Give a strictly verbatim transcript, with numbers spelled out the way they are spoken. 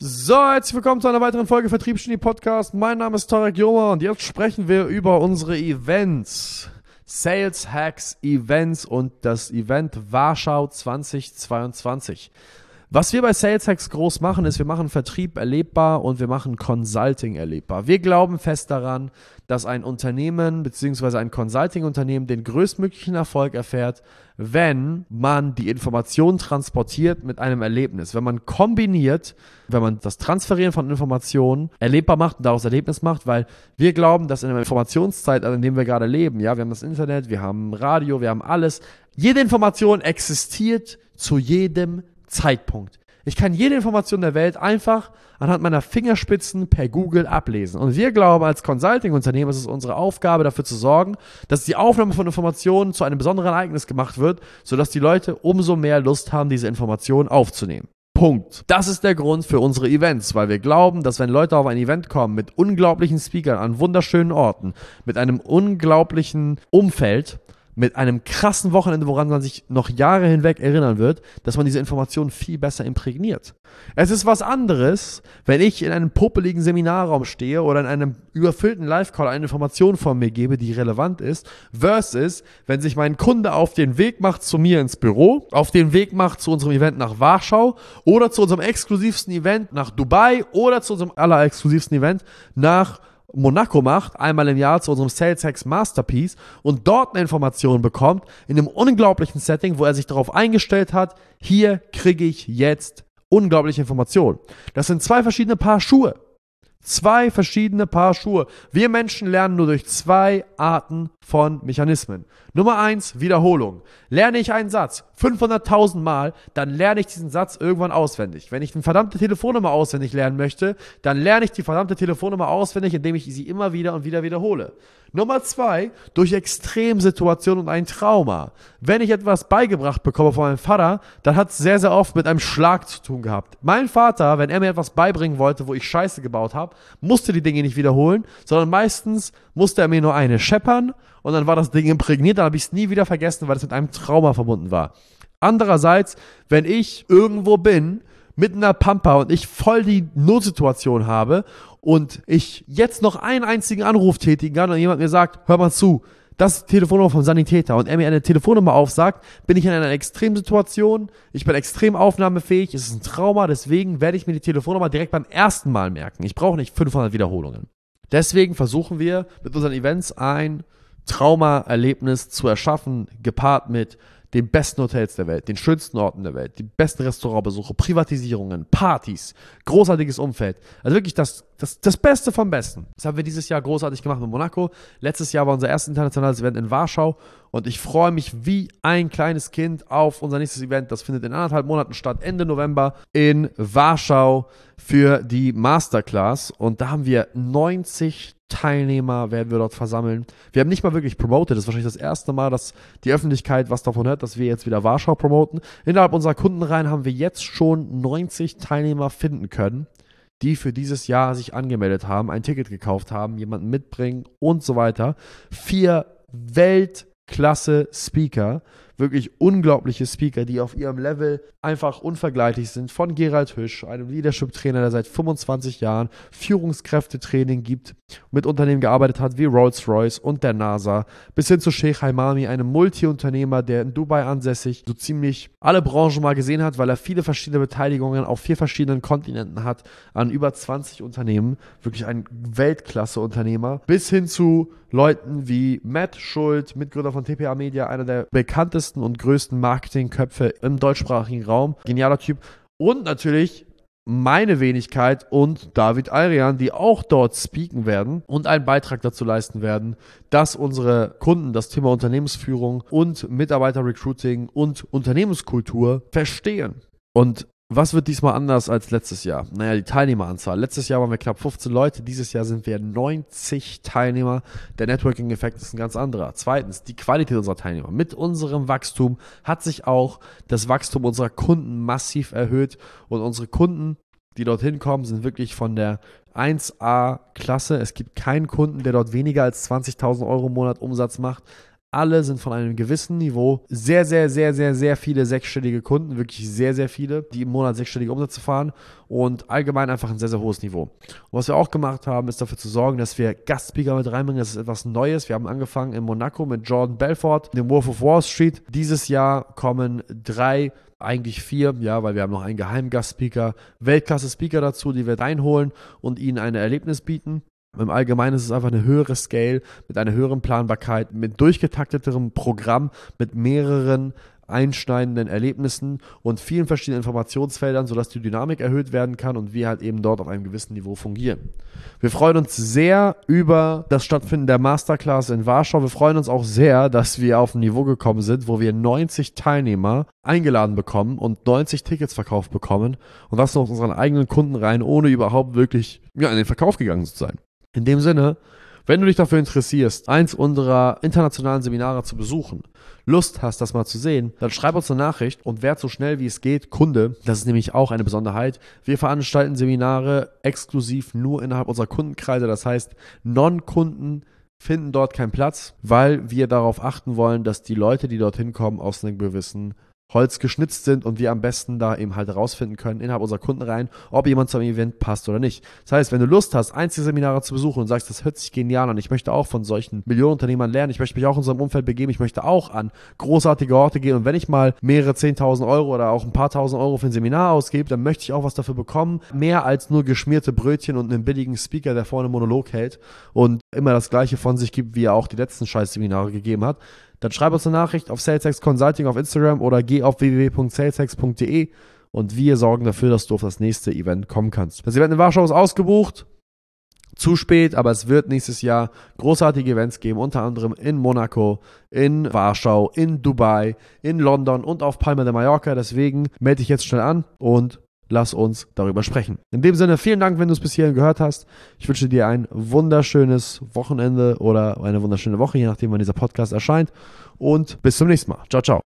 So, herzlich willkommen zu einer weiteren Folge Vertriebsgenie Podcast. Mein Name ist Tarek Joma und jetzt sprechen wir über unsere Events. Sales Hacks Events und das Event Warschau zwanzig zweiundzwanzig. Was wir bei Sales Hacks groß machen, ist, wir machen Vertrieb erlebbar und wir machen Consulting erlebbar. Wir glauben fest daran, dass ein Unternehmen bzw. ein Consulting-Unternehmen den größtmöglichen Erfolg erfährt, wenn man die Informationen transportiert mit einem Erlebnis. Wenn man kombiniert, wenn man das Transferieren von Informationen erlebbar macht und daraus Erlebnis macht, weil wir glauben, dass in der Informationszeit, in der wir gerade leben, ja, wir haben das Internet, wir haben Radio, wir haben alles. Jede Information existiert zu jedem Zeitpunkt. Ich kann jede Information der Welt einfach anhand meiner Fingerspitzen per Google ablesen. Und wir glauben, als Consulting-Unternehmen ist es unsere Aufgabe, dafür zu sorgen, dass die Aufnahme von Informationen zu einem besonderen Ereignis gemacht wird, sodass die Leute umso mehr Lust haben, diese Informationen aufzunehmen. Punkt. Das ist der Grund für unsere Events, weil wir glauben, dass wenn Leute auf ein Event kommen mit unglaublichen Speakern an wunderschönen Orten, mit einem unglaublichen Umfeld, mit einem krassen Wochenende, woran man sich noch Jahre hinweg erinnern wird, dass man diese Informationen viel besser imprägniert. Es ist was anderes, wenn ich in einem popeligen Seminarraum stehe oder in einem überfüllten Live-Call eine Information von mir gebe, die relevant ist, versus, wenn sich mein Kunde auf den Weg macht zu mir ins Büro, auf den Weg macht zu unserem Event nach Warschau oder zu unserem exklusivsten Event nach Dubai oder zu unserem allerexklusivsten Event nach Monaco macht, einmal im Jahr zu unserem Sales Hacks Masterpiece und dort eine Information bekommt, in einem unglaublichen Setting, wo er sich darauf eingestellt hat, hier kriege ich jetzt unglaubliche Informationen. Das sind zwei verschiedene Paar Schuhe. Zwei verschiedene Paar Schuhe. Wir Menschen lernen nur durch zwei Arten von Mechanismen. Nummer eins, Wiederholung. Lerne ich einen Satz fünfhunderttausend Mal, dann lerne ich diesen Satz irgendwann auswendig. Wenn ich eine verdammte Telefonnummer auswendig lernen möchte, dann lerne ich die verdammte Telefonnummer auswendig, indem ich sie immer wieder und wieder wiederhole. Nummer zwei, durch Extremsituationen und ein Trauma. Wenn ich etwas beigebracht bekomme von meinem Vater, dann hat es sehr, sehr oft mit einem Schlag zu tun gehabt. Mein Vater, wenn er mir etwas beibringen wollte, wo ich Scheiße gebaut habe, musste die Dinge nicht wiederholen, sondern meistens musste er mir nur eine scheppern und dann war das Ding imprägniert, dann habe ich es nie wieder vergessen, weil es mit einem Trauma verbunden war. Andererseits, wenn ich irgendwo bin, mit einer Pampa und ich voll die Notsituation habe und ich jetzt noch einen einzigen Anruf tätigen kann und jemand mir sagt, hör mal zu, das ist die Telefonnummer vom Sanitäter und er mir eine Telefonnummer aufsagt, bin ich in einer Extremsituation, ich bin extrem aufnahmefähig, es ist ein Trauma, deswegen werde ich mir die Telefonnummer direkt beim ersten Mal merken. Ich brauche nicht fünfhundert Wiederholungen. Deswegen versuchen wir mit unseren Events ein Traumaerlebnis zu erschaffen, gepaart mit den besten Hotels der Welt, den schönsten Orten der Welt, die besten Restaurantbesuche, Privatisierungen, Partys, großartiges Umfeld. Also wirklich das, das, das Beste vom Besten. Das haben wir dieses Jahr großartig gemacht mit Monaco. Letztes Jahr war unser erstes internationales Event in Warschau und ich freue mich wie ein kleines Kind auf unser nächstes Event. Das findet in anderthalb Monaten statt, Ende November in Warschau für die Masterclass und da haben wir neunzig Teilnehmer werden wir dort versammeln. Wir haben nicht mal wirklich promoted. Das ist wahrscheinlich das erste Mal, dass die Öffentlichkeit was davon hört, dass wir jetzt wieder Warschau promoten. Innerhalb unserer Kundenreihen haben wir jetzt schon neunzig Teilnehmer finden können, die für dieses Jahr sich angemeldet haben, ein Ticket gekauft haben, jemanden mitbringen und so weiter. Vier Weltklasse Speaker, wirklich unglaubliche Speaker, die auf ihrem Level einfach unvergleichlich sind. Von Gerald Hüsch, einem Leadership-Trainer, der seit fünfundzwanzig Jahren Führungskräftetraining gibt, mit Unternehmen gearbeitet hat wie Rolls-Royce und der NASA, bis hin zu Sheikh Haimami, einem Multi-Unternehmer, der in Dubai ansässig so ziemlich alle Branchen mal gesehen hat, weil er viele verschiedene Beteiligungen auf vier verschiedenen Kontinenten hat, an über zwanzig Unternehmen, wirklich ein Weltklasse-Unternehmer, bis hin zu Leuten wie Matt Schuld, Mitgründer von T P A Media, einer der bekanntesten und größten Marketingköpfe im deutschsprachigen Raum. Genialer Typ. Und natürlich meine Wenigkeit und David Ayrian, die auch dort speaken werden und einen Beitrag dazu leisten werden, dass unsere Kunden das Thema Unternehmensführung und Mitarbeiterrecruiting und Unternehmenskultur verstehen. Und was wird diesmal anders als letztes Jahr? Naja, die Teilnehmeranzahl. Letztes Jahr waren wir knapp fünfzehn Leute, dieses Jahr sind wir neunzig Teilnehmer. Der Networking-Effekt ist ein ganz anderer. Zweitens, die Qualität unserer Teilnehmer. Mit unserem Wachstum hat sich auch das Wachstum unserer Kunden massiv erhöht und unsere Kunden, die dorthin kommen, sind wirklich von der eins A-Klasse. Es gibt keinen Kunden, der dort weniger als zwanzigtausend Euro im Monat Umsatz macht. alle sind von einem gewissen Niveau. Sehr, sehr, sehr, sehr, sehr viele sechsstellige Kunden, wirklich sehr, sehr viele, die im Monat sechsstellige Umsätze fahren und allgemein einfach ein sehr, sehr hohes Niveau. Und was wir auch gemacht haben, ist dafür zu sorgen, dass wir Gastspeaker mit reinbringen. Das ist etwas Neues. Wir haben angefangen in Monaco mit Jordan Belfort, dem Wolf of Wall Street. Dieses Jahr kommen drei, eigentlich vier, ja, weil wir haben noch einen Geheimgastspeaker, Weltklasse-Speaker dazu, die wir reinholen und ihnen ein Erlebnis bieten. Im Allgemeinen ist es einfach eine höhere Scale mit einer höheren Planbarkeit, mit durchgetakteterem Programm, mit mehreren einschneidenden Erlebnissen und vielen verschiedenen Informationsfeldern, sodass die Dynamik erhöht werden kann und wir halt eben dort auf einem gewissen Niveau fungieren. Wir freuen uns sehr über das Stattfinden der Masterclass in Warschau. Wir freuen uns auch sehr, dass wir auf ein Niveau gekommen sind, wo wir neunzig Teilnehmer eingeladen bekommen und neunzig Tickets verkauft bekommen und das noch aus unseren eigenen Kunden rein, ohne überhaupt wirklich ja, in den Verkauf gegangen zu sein. In dem Sinne, wenn du dich dafür interessierst, eins unserer internationalen Seminare zu besuchen, Lust hast, das mal zu sehen, dann schreib uns eine Nachricht und werd so schnell wie es geht Kunde. Das ist nämlich auch eine Besonderheit. Wir veranstalten Seminare exklusiv nur innerhalb unserer Kundenkreise. Das heißt, Non-Kunden finden dort keinen Platz, weil wir darauf achten wollen, dass die Leute, die dorthin kommen, aus einem gewissen Holz geschnitzt sind und wir am besten da eben halt herausfinden können innerhalb unserer Kunden rein, ob jemand zum Event passt oder nicht. Das heißt, wenn du Lust hast, Einzelseminare zu besuchen und sagst, das hört sich genial an, ich möchte auch von solchen Millionenunternehmern lernen, ich möchte mich auch in unserem Umfeld begeben, ich möchte auch an großartige Orte gehen und wenn ich mal mehrere zehntausend Euro oder auch ein paar tausend Euro für ein Seminar ausgebe, dann möchte ich auch was dafür bekommen, mehr als nur geschmierte Brötchen und einen billigen Speaker, der vorne einen Monolog hält und immer das Gleiche von sich gibt, wie er auch die letzten Scheiß-Seminare gegeben hat. Dann schreib uns eine Nachricht auf SalesX Consulting auf Instagram oder geh auf w w w punkt salesx punkt d e und wir sorgen dafür, dass du auf das nächste Event kommen kannst. Das Event in Warschau ist ausgebucht. Zu spät, aber es wird nächstes Jahr großartige Events geben, unter anderem in Monaco, in Warschau, in Dubai, in London und auf Palma de Mallorca. Deswegen melde dich jetzt schnell an und lass uns darüber sprechen. In dem Sinne, vielen Dank, wenn du es bis hierhin gehört hast. Ich wünsche dir ein wunderschönes Wochenende oder eine wunderschöne Woche, je nachdem, wann dieser Podcast erscheint. Und bis zum nächsten Mal. Ciao, ciao.